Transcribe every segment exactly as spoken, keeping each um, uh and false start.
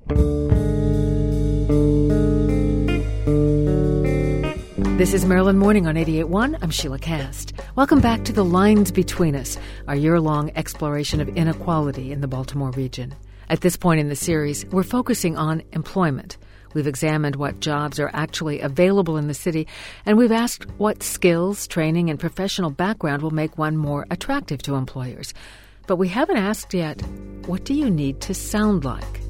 This is Maryland Morning on eighty-eight point one. I'm Sheila Cast. Welcome back to The Lines Between Us, our year-long exploration of inequality in the Baltimore region. At this point in the series, we're focusing on employment. We've examined what jobs are actually available in the city, and we've asked what skills, training, and professional background will make one more attractive to employers. But we haven't asked yet, what do you need to sound like?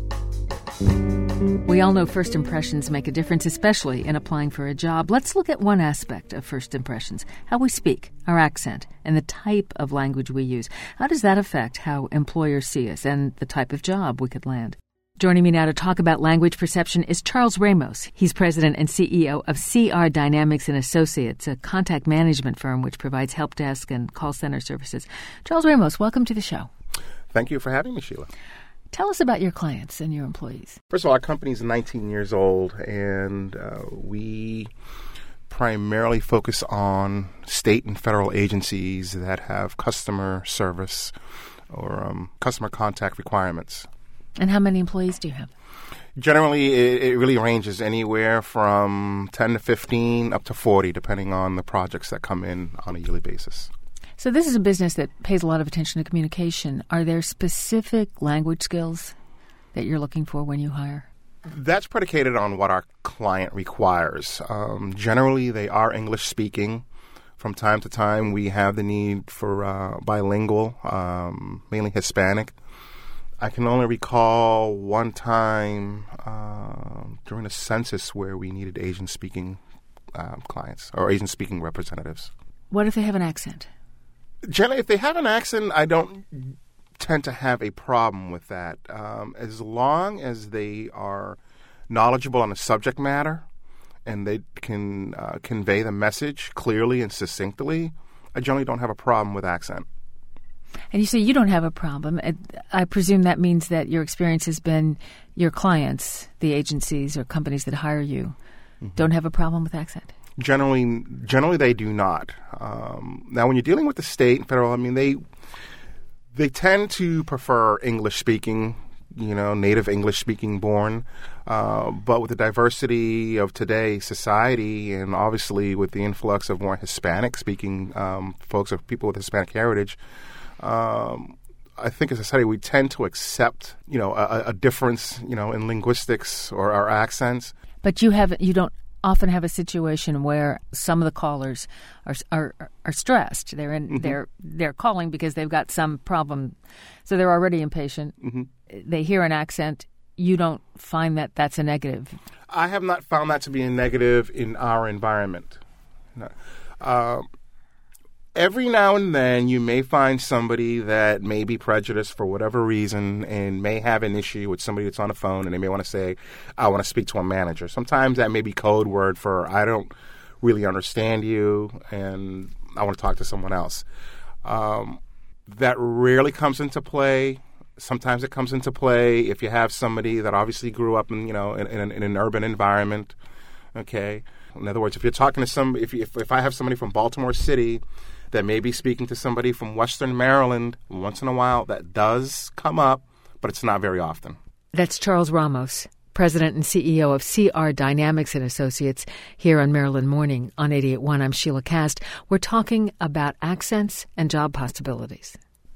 We all know first impressions make a difference, especially in applying for a job. Let's look at one aspect of first impressions, how we speak, our accent, and the type of language we use. How does that affect how employers see us and the type of job we could land? Joining me now to talk about language perception is Charles Ramos. He's president and C E O of C R Dynamics and Associates, a contact management firm which provides help desk and call center services. Charles Ramos, welcome to the show. Thank you for having me, Sheila. Tell us about your clients and your employees. First of all, our company is nineteen years old, and uh, we primarily focus on state and federal agencies that have customer service or um, customer contact requirements. And how many employees do you have? Generally, it, it really ranges anywhere from ten to fifteen up to forty, depending on the projects that come in on a yearly basis. So this is a business that pays a lot of attention to communication. Are there specific language skills that you're looking for when you hire? That's predicated on what our client requires. Um, generally, they are English speaking. From time to time, we have the need for uh, bilingual, um, mainly Hispanic. I can only recall one time uh, during a census where we needed Asian-speaking uh, clients or Asian-speaking representatives. What if they have an accent? Generally, if they have an accent, I don't tend to have a problem with that. Um, as long as they are knowledgeable on the subject matter and they can uh, convey the message clearly and succinctly, I generally don't have a problem with accent. And you say you don't have a problem. I presume that means that your experience has been your clients, the agencies or companies that hire you, mm-hmm. don't have a problem with accent? Generally, generally they do not. Um, now, when you're dealing with the state and federal, I mean, they they tend to prefer English-speaking, you know, native English-speaking born. Uh, but with the diversity of today's society and obviously with the influx of more Hispanic-speaking um, folks or people with Hispanic heritage, um, I think as a society we tend to accept, you know, a, a difference, you know, in linguistics or our accents. But you have you don't often have a situation where some of the callers are are, are stressed. They're in, mm-hmm. they're they're calling because they've got some problem, so they're already impatient. Mm-hmm. They hear an accent. You don't find that that's a negative? I have not found that to be a negative in our environment. No. Uh, every now and then you may find somebody that may be prejudiced for whatever reason and may have an issue with somebody that's on the phone and they may want to say, I want to speak to a manager. Sometimes that may be code word for I don't really understand you and I want to talk to someone else. Um, that rarely comes into play. Sometimes it comes into play if you have somebody that obviously grew up in, you know, in, in, an, in an urban environment. Okay. In other words, if you're talking to some, if, if if I have somebody from Baltimore City that may be speaking to somebody from Western Maryland, once in a while that does come up, but it's not very often. That's Charles Ramos, president and C E O of C R Dynamics and Associates, here on Maryland Morning on eighty-eight point one. I'm Sheila Cast. We're talking about accents and job possibilities.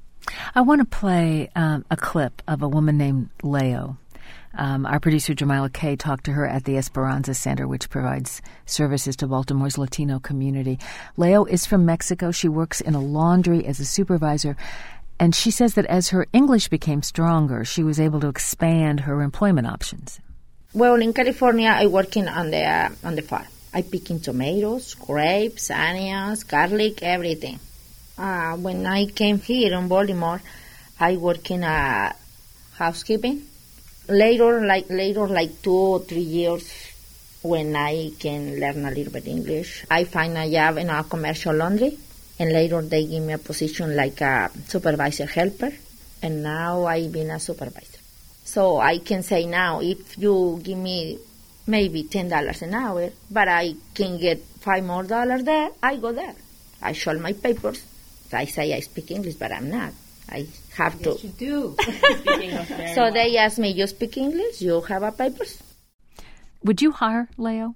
I want to play um, a clip of a woman named Leo. Um, our producer, Jamila Kay, talked to her at the Esperanza Center, which provides services to Baltimore's Latino community. Leo is from Mexico. She works in a laundry as a supervisor, and she says that as her English became stronger, she was able to expand her employment options. Well, in California, I working on the uh, on the farm. I picking tomatoes, grapes, onions, garlic, everything. Uh, when I came here in Baltimore, I work in uh, housekeeping. Later, like later, like two or three years, when I can learn a little bit English, I find a job in a commercial laundry, and later they give me a position like a supervisor helper, and now I've been a supervisor. So I can say now, if you give me maybe ten dollars an hour, but I can get five more dollars there, I go there. I show my papers. I say I speak English, but I'm not. I have to. Yes, you do. Speak English very So well. they asked me, you speak English? You have a papers? Would you hire Leo?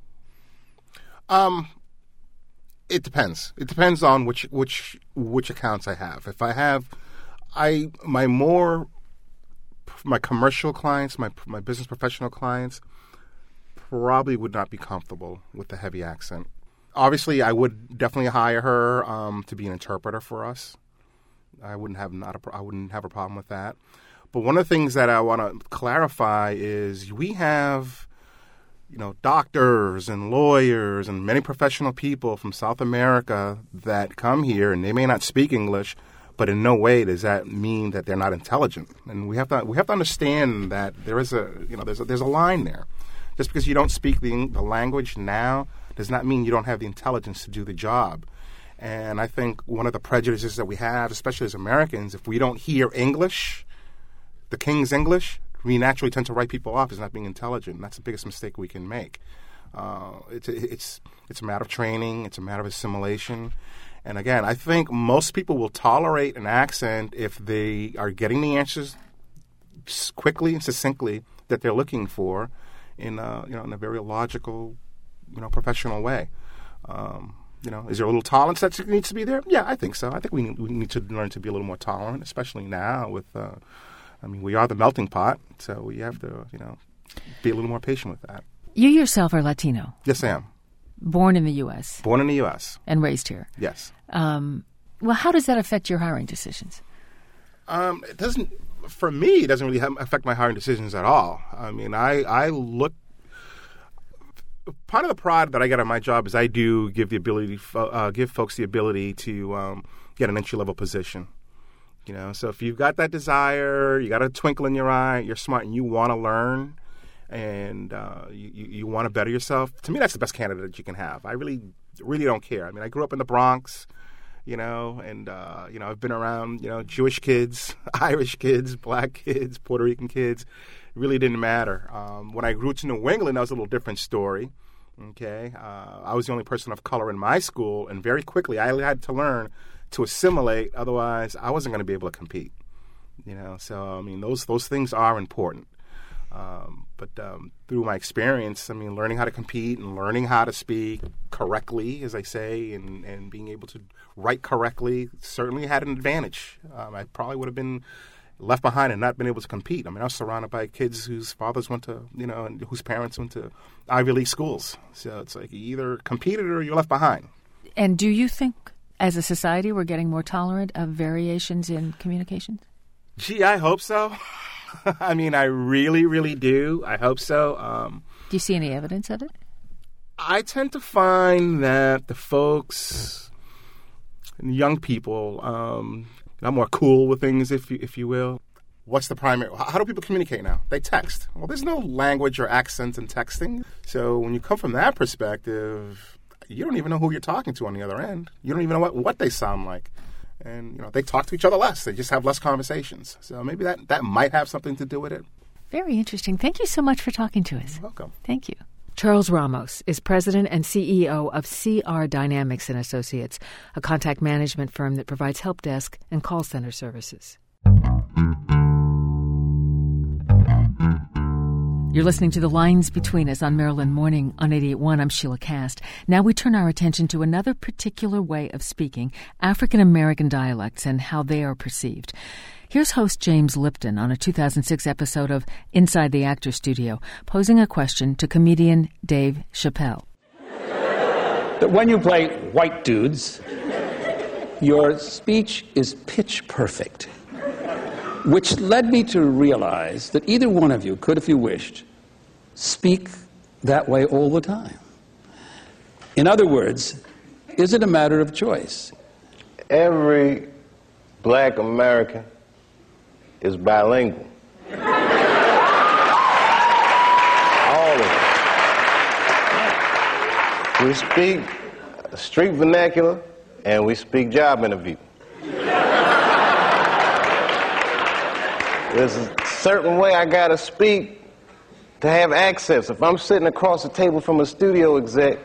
Um, it depends. It depends on which which which accounts I have. If I have, I my more my commercial clients, my my business professional clients, probably would not be comfortable with the heavy accent. Obviously, I would definitely hire her um, to be an interpreter for us. I wouldn't have not a, I wouldn't have a problem with that. But one of the things that I want to clarify is we have, you know, doctors and lawyers and many professional people from South America that come here, and they may not speak English, but in no way does that mean that they're not intelligent. And we have to we have to understand that there is a you know there's a, there's a line there. Just because you don't speak the the language now does not mean you don't have the intelligence to do the job. And I think one of the prejudices that we have, especially as Americans, if we don't hear English, the King's English, we naturally tend to write people off as not being intelligent. And that's the biggest mistake we can make. Uh, it's it's it's a matter of training. It's a matter of assimilation. And again, I think most people will tolerate an accent if they are getting the answers quickly and succinctly that they're looking for in a, you know in a very logical, you know, professional way. Um, You know, is there a little tolerance that needs to be there? Yeah, I think so. I think we need, we need to learn to be a little more tolerant, especially now with, uh, I mean, we are the melting pot, so we have to, you know, be a little more patient with that. You yourself are Latino. Yes, I am. Born in the U S Born in the U S And raised here. Yes. Um, well, how does that affect your hiring decisions? Um, it doesn't, for me, it doesn't really have, affect my hiring decisions at all. I mean, I, I look, part of the pride that I get on my job is I do give the ability, uh, give folks the ability to um, get an entry-level position. You know, so if you've got that desire, you got a twinkle in your eye, you're smart, and you want to learn, and uh, you, you, you want to better yourself. To me, that's the best candidate that you can have. I really, really don't care. I mean, I grew up in the Bronx, you know, and uh, you know, I've been around, you know, Jewish kids, Irish kids, black kids, Puerto Rican kids. It really didn't matter. Um, when I grew to New England, that was a little different story. Okay, uh, I was the only person of color in my school, and very quickly I had to learn to assimilate. Otherwise, I wasn't going to be able to compete. You know, so I mean, those those things are important. Um, but um, through my experience, I mean, learning how to compete and learning how to speak correctly, as I say, and, and being able to write correctly certainly had an advantage. Um, I probably would have been left behind and not been able to compete. I mean, I was surrounded by kids whose fathers went to, you know, and whose parents went to Ivy League schools. So it's like you either competed or you're left behind. And do you think, as a society, we're getting more tolerant of variations in communications? Gee, I hope so. I mean, I really, really do. I hope so. Um, do you see any evidence of it? I tend to find that the folks, young people, um, I'm more cool with things, if you, if you will. What's the primary? How do people communicate now? They text. Well, there's no language or accent in texting. So when you come from that perspective, you don't even know who you're talking to on the other end. You don't even know what, what they sound like. And, you know, they talk to each other less. They just have less conversations. So maybe that, that might have something to do with it. Very interesting. Thank you so much for talking to us. You're welcome. Thank you. Charles Ramos is president and C E O of C R Dynamics and Associates, a contact management firm that provides help desk and call center services. You're listening to The Lines Between Us on Maryland Morning on eighty-eight point one. I'm Sheila Cast. Now we turn our attention to another particular way of speaking, African American dialects and how they are perceived. Here's host James Lipton on a two thousand six episode of Inside the Actor Studio, posing a question to comedian Dave Chappelle. That when you play white dudes, your speech is pitch perfect, which led me to realize that either one of you could, if you wished, speak that way all the time. In other words, is it a matter of choice? Every black American is bilingual. All of them. We speak street vernacular and we speak job interview. There's a certain way I gotta speak to have access. If I'm sitting across the table from a studio exec,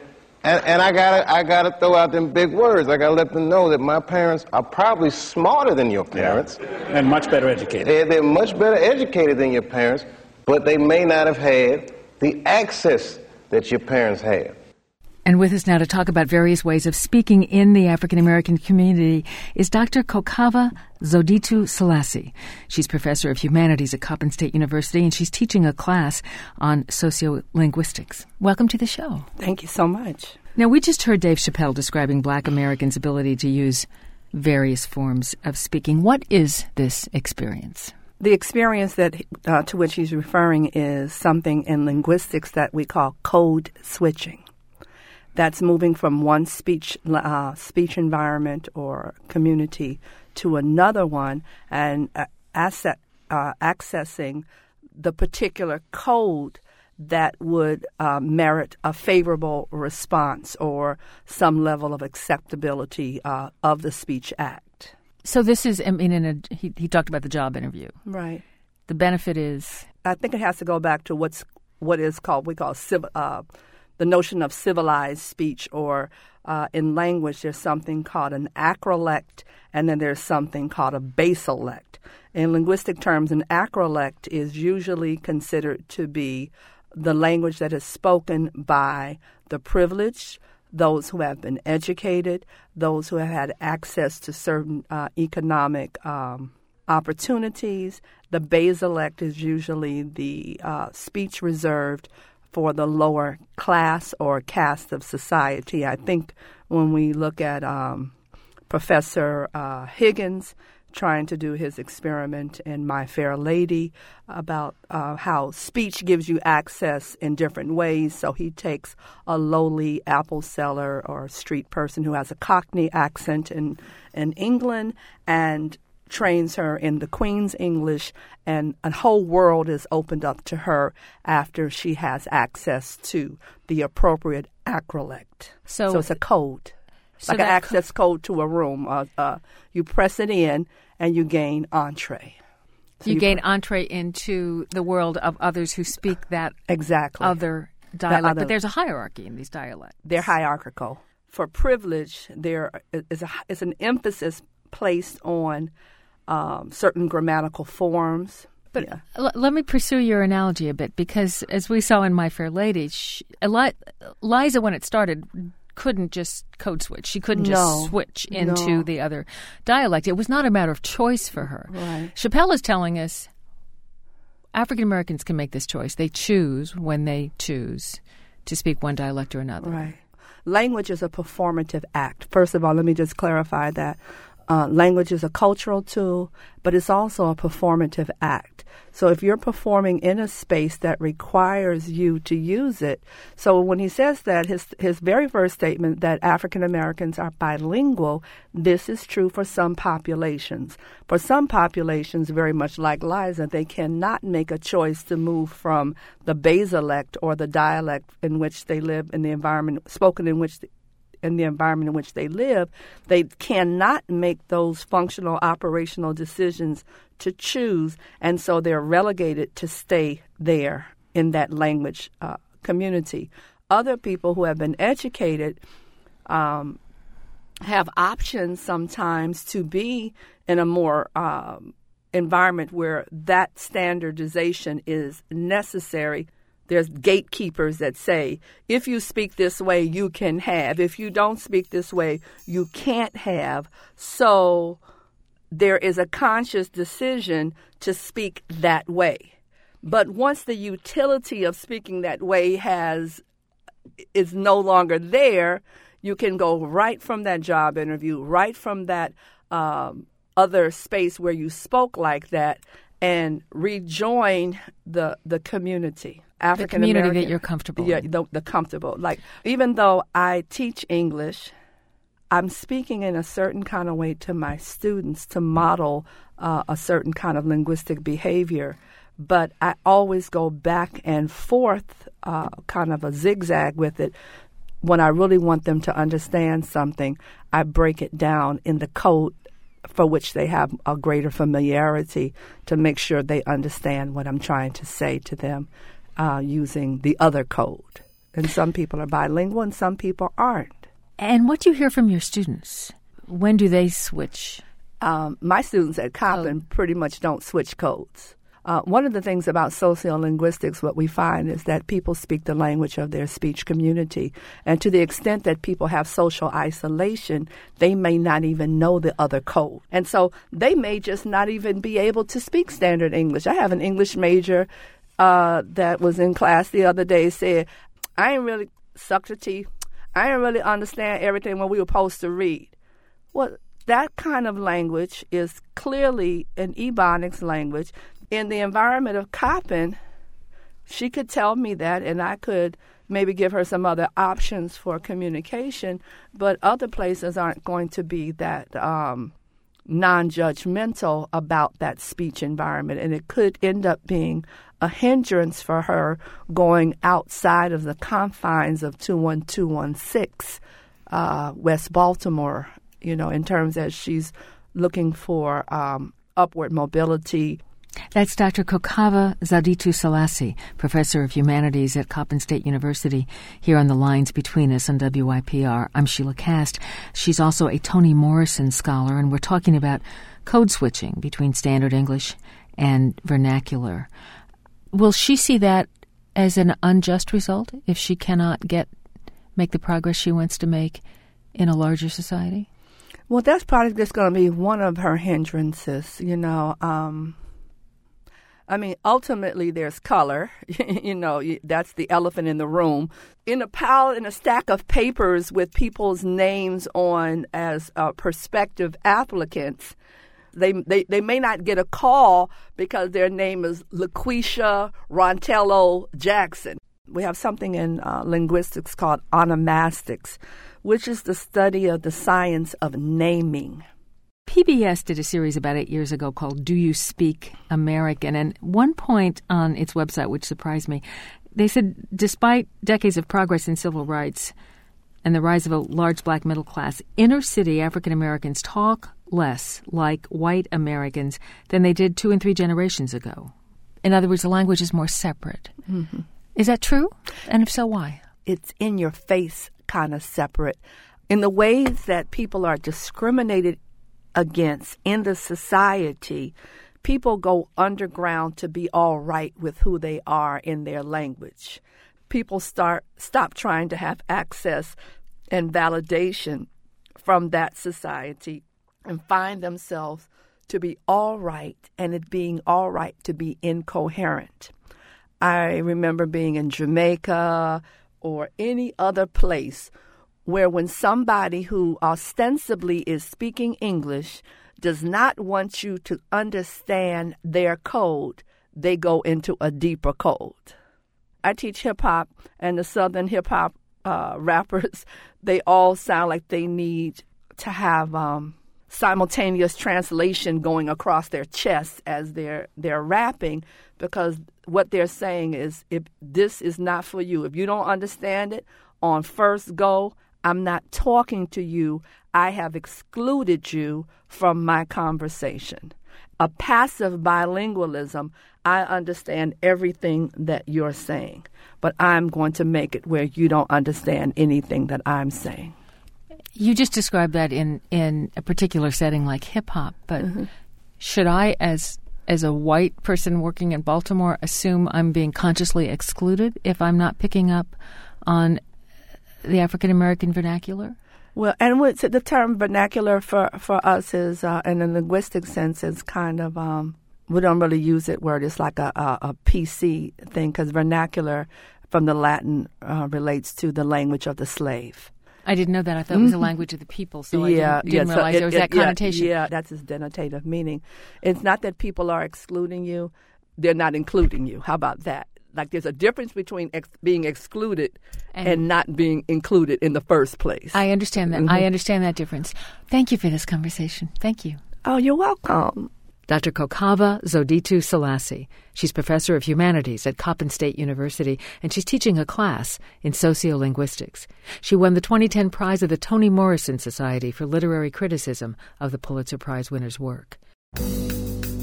And, and I gotta, I gotta throw out them big words. I gotta let them know that my parents are probably smarter than your parents. Yeah. And much better educated. They're, they're much better educated than your parents, but they may not have had the access that your parents had. And with us now to talk about various ways of speaking in the African American community is Doctor Kokava Zodithu Selassie. She's professor of humanities at Coppin State University, and she's teaching a class on sociolinguistics. Welcome to the show. Thank you so much. Now, we just heard Dave Chappelle describing Black Americans' ability to use various forms of speaking. What is this experience? The experience that uh, to which he's referring is something in linguistics that we call code switching. That's moving from one speech uh, speech environment or community to another one and uh, asset, uh, accessing the particular code that would uh, merit a favorable response or some level of acceptability uh, of the Speech Act. So this is, I mean, in a, he, he talked about the job interview. Right. The benefit is? I think it has to go back to what's what is called, we call civil, uh, the notion of civilized speech, or uh, in language there's something called an acrolect, and then there's something called a baselect. In linguistic terms, an acrolect is usually considered to be the language that is spoken by the privileged, those who have been educated, those who have had access to certain uh, economic um, opportunities. The baselect is usually the uh, speech reserved for the lower class or caste of society. I think when we look at um, Professor uh, Higgins trying to do his experiment in My Fair Lady about uh, how speech gives you access in different ways. So he takes a lowly apple seller or street person who has a Cockney accent in, in England and trains her in the Queen's English, and a whole world is opened up to her after she has access to the appropriate acrolect. So, so it's a code, so like an access co- code to a room. Uh, uh, you press it in, and you gain entree. So you, you gain pr- entree into the world of others who speak that exactly other dialect. Other, but there's a hierarchy in these dialects. They're hierarchical. For privilege, there is a, is an emphasis placed on Um, certain grammatical forms. But yeah. l- let me pursue your analogy a bit, because as we saw in My Fair Lady, she, Eli- Liza, when it started, couldn't just code switch. She couldn't just no. switch into no. the other dialect. It was not a matter of choice for her. Right. Chappelle is telling us African Americans can make this choice. They choose when they choose to speak one dialect or another. Right. Language is a performative act. First of all, let me just clarify that. Uh, language is a cultural tool, but it's also a performative act. So if you're performing in a space that requires you to use it, so when he says that, his his very first statement that African Americans are bilingual, this is true for some populations. For some populations, very much like Liza, they cannot make a choice to move from the baselect or the dialect in which they live in the environment, spoken in which the, in the environment in which they live. They cannot make those functional operational decisions to choose, and so they're relegated to stay there in that language uh, community. Other people who have been educated um, have options sometimes to be in a more um, environment where that standardization is necessary. There's gatekeepers that say, if you speak this way, you can have. If you don't speak this way, you can't have. So there is a conscious decision to speak that way. But once the utility of speaking that way has is no longer there, you can go right from that job interview, right from that um, other space where you spoke like that, and rejoin the the community. African the community American, that you're comfortable yeah, in. the, the comfortable. Like, even though I teach English, I'm speaking in a certain kind of way to my students to model uh, a certain kind of linguistic behavior. But I always go back and forth, uh, kind of a zigzag with it. When I really want them to understand something, I break it down in the code for which they have a greater familiarity to make sure they understand what I'm trying to say to them uh, using the other code. And some people are bilingual and some people aren't. And what do you hear from your students? When do they switch? Um, my students at Coppin oh. pretty much don't switch codes. Uh, one of the things about sociolinguistics, what we find is that people speak the language of their speech community. And to the extent that people have social isolation, they may not even know the other code. And so they may just not even be able to speak standard English. I have an English major uh, that was in class the other day said, I ain't really sucked your teeth. I didn't really understand everything when we were supposed to read. Well, that kind of language is clearly an Ebonics language. In the environment of Coppin, she could tell me that, and I could maybe give her some other options for communication, but other places aren't going to be that um, non-judgmental about that speech environment, and it could end up being a hindrance for her going outside of the confines of two one two one six uh, West Baltimore, you know, in terms as she's looking for um, upward mobility. That's Doctor Kokava Zauditu Selassie, Professor of Humanities at Coppin State University, here on The Lines Between Us on W I P R. I'm Sheila Cast. She's also a Toni Morrison Scholar, and we're talking about code switching between standard English and vernacular. Will she see that as an unjust result if she cannot get make the progress she wants to make in a larger society? Well, that's probably just going to be one of her hindrances, you know. Um, I mean, ultimately, there's color. you know, that's the elephant in the room. In a pile, in a stack of papers with people's names on as uh, prospective applicants, They, they they may not get a call because their name is LaQuisha Rontello Jackson. We have something in uh, linguistics called onomastics, which is the study of the science of naming. P B S did a series about eight years ago called Do You Speak American? And one point on its website, which surprised me, they said despite decades of progress in civil rights and the rise of a large black middle class, inner-city African Americans talk less like white Americans than they did two and three generations ago. In other words, the language is more separate. Mm-hmm. Is that true? And if so, why? It's in your face kind of separate. In the ways that people are discriminated against in the society, people go underground to be all right with who they are in their language. People start stop trying to have access and validation from that society and find themselves to be all right, and it being all right to be incoherent. I remember being in Jamaica or any other place where when somebody who ostensibly is speaking English does not want you to understand their code, they go into a deeper code. I teach hip-hop, and the Southern hip-hop uh, rappers, they all sound like they need to have um, simultaneous translation going across their chests as they're they're rapping, because what they're saying is, if this is not for you, if you don't understand it on first go, I'm not talking to you. I have excluded you from my conversation. A passive bilingualism, I understand everything that you're saying, but I'm going to make it where you don't understand anything that I'm saying. You just described that in, in a particular setting like hip-hop, but mm-hmm. should I, as as a white person working in Baltimore, assume I'm being consciously excluded if I'm not picking up on the African-American vernacular? Well, and what's the term vernacular for, for us is, uh, in a linguistic sense, is kind of, um, we don't really use it where it's like a, a, a P C thing, because vernacular from the Latin uh, relates to the language of the slave. I didn't know that. I thought it was the language of the people, so yeah, I didn't, didn't yeah, realize so it, there was it, that connotation. Yeah, yeah, that's its denotative meaning. It's not that people are excluding you. They're not including you. How about that? Like, there's a difference between ex- being excluded and, and not being included in the first place. I understand that. Mm-hmm. I understand that difference. Thank you for this conversation. Thank you. Oh, you're welcome. Doctor Kokava Zauditu Selassie. She's professor of humanities at Coppin State University, and she's teaching a class in sociolinguistics. She won the twenty ten prize of the Toni Morrison Society for literary criticism of the Pulitzer Prize winner's work.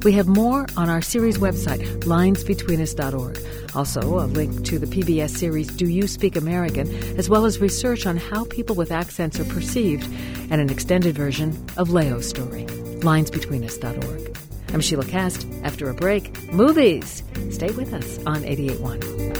We have more on our series website, lines between us dot org. Also, a link to the P B S series Do You Speak American, as well as research on how people with accents are perceived, and an extended version of Leo's story. lines between us dot org. I'm Sheila Kast. After a break, movies. Stay with us on eighty-eight point one.